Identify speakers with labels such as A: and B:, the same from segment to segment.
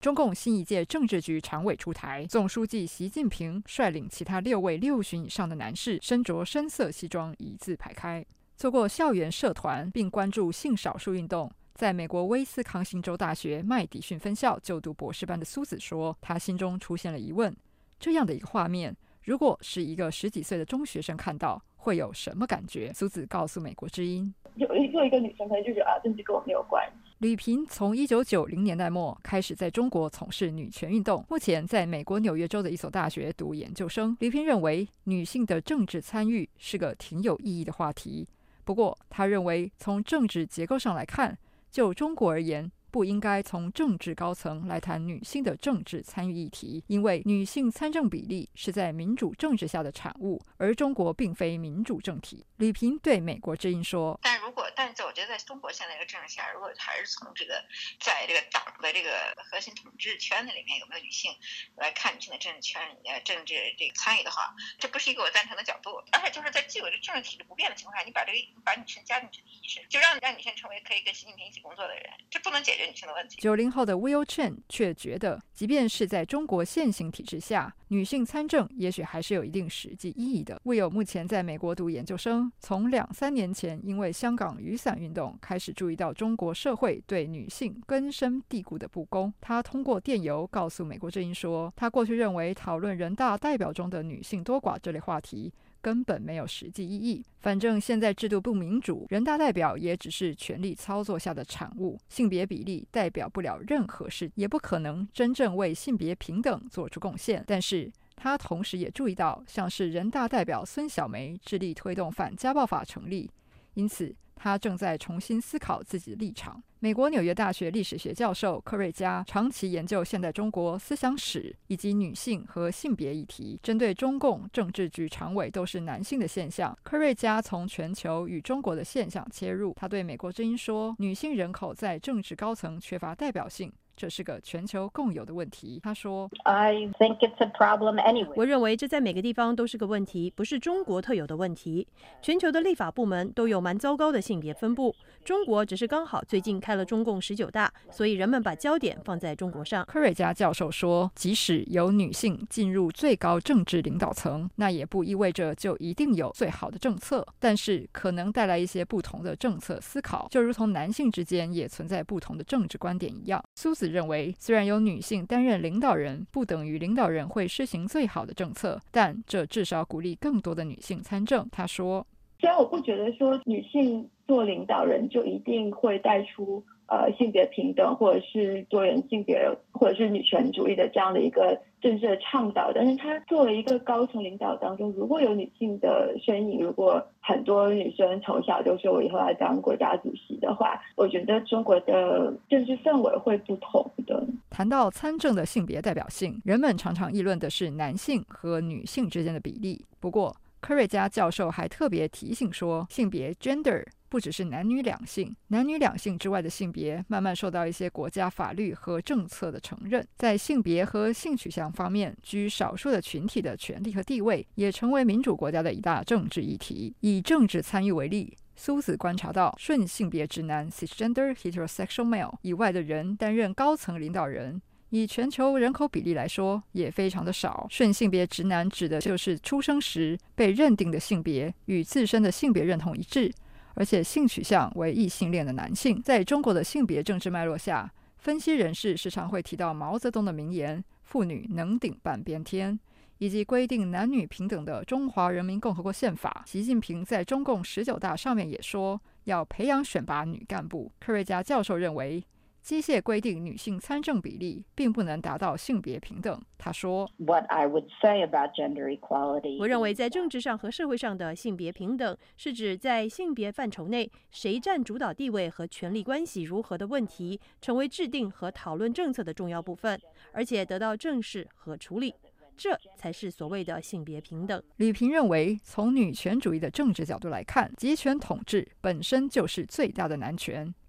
A: 中共新一届政治局常委出台，总书记习近平率领其他6位60以上的男士，身着深色西装一字排开。做过校园社团并关注性少数运动，在美国威斯康星州大学麦迪逊分校就读博士班的苏子说，他心中出现了疑问：这样的一个画面，如果是一个10几岁的中学生看到，会有什么感觉？苏子告诉美国之音，
B: 做一个女生可能就觉得政治跟我没有关系。
A: 吕萍从1990年代末开始在中国从事女权运动，目前在美国纽约州的一所大学读研究生。吕萍认为女性的政治参与是个挺有意义的话题，不过他认为从政治结构上来看，就中国而言，不应该从政治高层来谈女性的政治参与议题，因为女性参政比例是在民主政治下的产物，而中国并非民主政体。吕萍对美国之音说，
C: 但是我觉得在中国现在这个政治下，如果还是从在这个党的这个核心统治圈子里面有没有女性来看女性的政治这个参与的话，这不是一个我赞成的角度。而且就是在既有的政治体制不变的情况下，你把女性加进去的意识，就让女性成为可以跟习近平一起工作的人，这不能解决女性的问题。
A: 90后的 Will Chen 却觉得，即便是在中国现行体制下，女性参政也许还是有一定实际意义的。Will 目前在美国读研究生，从2-3年前因为香港雨伞运动开始注意到中国社会对女性根深蒂固的不公。他通过电邮告诉美国之音说，他过去认为讨论人大代表中的女性多寡这类话题根本没有实际意义，反正现在制度不民主，人大代表也只是权力操作下的产物，性别比例代表不了任何事，也不可能真正为性别平等做出贡献。但是他同时也注意到，像是人大代表孙小梅致力推动反家暴法成立，因此他正在重新思考自己的立场。美国纽约大学历史学教授柯瑞嘉长期研究现代中国思想史以及女性和性别议题，针对中共政治局常委都是男性的现象，柯瑞嘉从全球与中国的现象切入。他对美国之音说，女性人口在政治高层缺乏代表性，这是个全球共有的问题。他说
D: I think it's a problem anyway.
E: 我认为这在每个地方都是个问题，不是中国特有的问题。全球的立法部门都有蛮糟糕的性别分布，中国只是刚好最近开了中共19大，所以人们把焦点放在中国上。
A: 柯瑞嘉教授说，即使有女性进入最高政治领导层，那也不意味着就一定有最好的政策，但是可能带来一些不同的政策思考，就如同男性之间也存在不同的政治观点一样。苏子认为，虽然有女性担任领导人，不等于领导人会施行最好的政策，但这至少鼓励更多的女性参政。他说，
B: 虽然我不觉得说女性做领导人就一定会带出性别平等或者是多元性别或者是女权主义的这样的一个政治的倡导，但是她作为一个高层领导当中，如果有女性的身影，如果很多女生从小就说我以后要当国家主席的话，我觉得中国的政治氛围会不同的。
A: 谈到参政的性别代表性，人们常常议论的是男性和女性之间的比例，不过柯瑞嘉教授还特别提醒说，性别 gender 不只是男女两性，男女两性之外的性别慢慢受到一些国家法律和政策的承认。在性别和性取向方面，居少数的群体的权利和地位也成为民主国家的一大政治议题。以政治参与为例，苏子观察到，顺性别直男 cisgender heterosexual male 以外的人担任高层领导人，以全球人口比例来说也非常的少。顺性别直男指的就是出生时被认定的性别与自身的性别认同一致，而且性取向为异性恋的男性。在中国的性别政治脉络下，分析人士时常会提到毛泽东的名言妇女能顶半边天，以及规定男女平等的中华人民共和国宪法。习近平在中共19大上面也说要培养选拔女干部。柯瑞嘉教授认为，机械规定女性参政比例并不能达到性别平等。他说
D: What I would say about gender equality.
E: 我认为在政治上和社会上的性别平等，是指在性别范畴内谁占主导地位和权力关系如何的问题，成为制定和讨论政策的重要部分，而且得到正视和处理。这才是所谓的性别平等。
A: 吕萍认为，从女权主义的政治角度来看，集权统治本身就是最大的男权。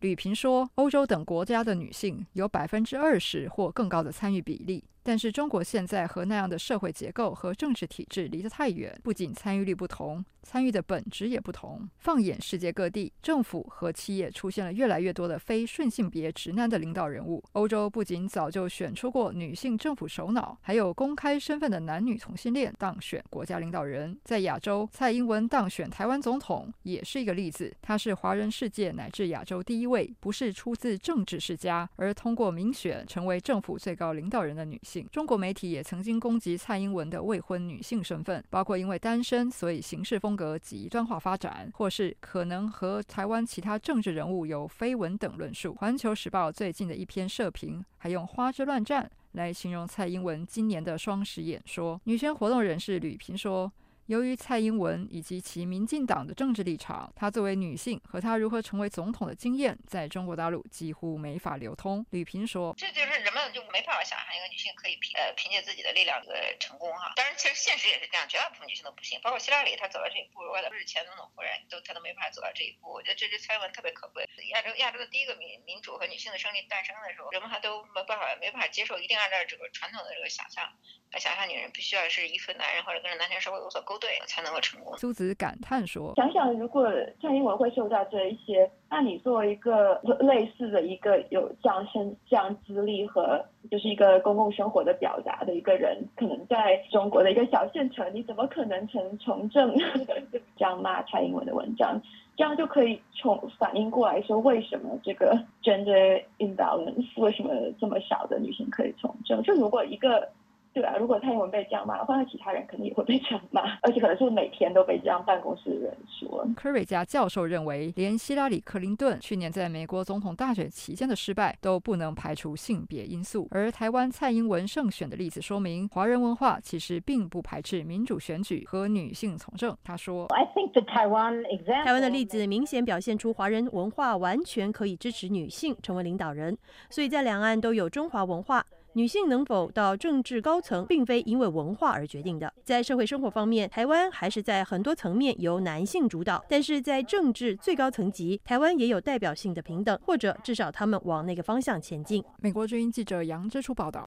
A: 吕平说，欧洲等国家的女性有20%或更高的参与比例，但是中国现在和那样的社会结构和政治体制离得太远，不仅参与率不同，参与的本质也不同。放眼世界各地，政府和企业出现了越来越多的非顺性别直男的领导人物。欧洲不仅早就选出过女性政府首脑，还有公开身份的男女同性恋当选国家领导人。在亚洲，蔡英文当选台湾总统也是一个例子，她是华人世界乃至亚洲第一位不是出自政治世家，而通过民选成为政府最高领导人的女性。中国媒体也曾经攻击蔡英文的未婚女性身份，包括因为单身所以行事风格极端化发展，或是可能和台湾其他政治人物有绯闻等论述。环球时报最近的一篇社评还用花枝乱颤来形容蔡英文今年的双十演说。女权活动人士吕平说，由于蔡英文以及其民进党的政治立场，她作为女性和她如何成为总统的经验，在中国大陆几乎没法流通。吕平说，
C: 这就是人们就没办法想象一个女性可以凭借自己的力量成功哈。当然，其实现实也是这样，绝大部分女性都不行，包括希拉里，她走到这一步，如果她不是前总统夫人，她都没法走到这一步。我觉得这蔡英文特别可贵。亚洲的第一个民主和女性的胜利诞生的时候，人们还都没办法接受，一定按照这个传统的这个想象女人必须要是依附男人或者跟着男权社会有所勾兑才能够成功。
A: 苏子感叹说，
B: 想想如果蔡英文会受到这一些，那你作为一个类似的一个有这样资历和就是一个公共生活的表达的一个人，可能在中国的一个小县城，你怎么可能从政？这样骂蔡英文的文章，这样就可以反映过来说，为什么这个 gender imbalance， 为什么这么少的女性可以从政？就如果如果蔡英文被这样骂的话，那其他人可能也会被这样骂，而且可能是每天都被这样办公室的人说。
A: 科瑞加教授认为，连希拉里·克林顿去年在美国总统大选期间的失败都不能排除性别因素，而台湾蔡英文胜选的例子说明，华人文化其实并不排斥民主选举和女性从政。他说，
E: 台湾的例子明显表现出华人文化完全可以支持女性成为领导人，所以在两岸都有中华文化。女性能否到政治高层，并非因为文化而决定的。在社会生活方面，台湾还是在很多层面由男性主导，但是在政治最高层级，台湾也有代表性的平等，或者至少他们往那个方向前进。
A: 美国之音记者杨之初报道。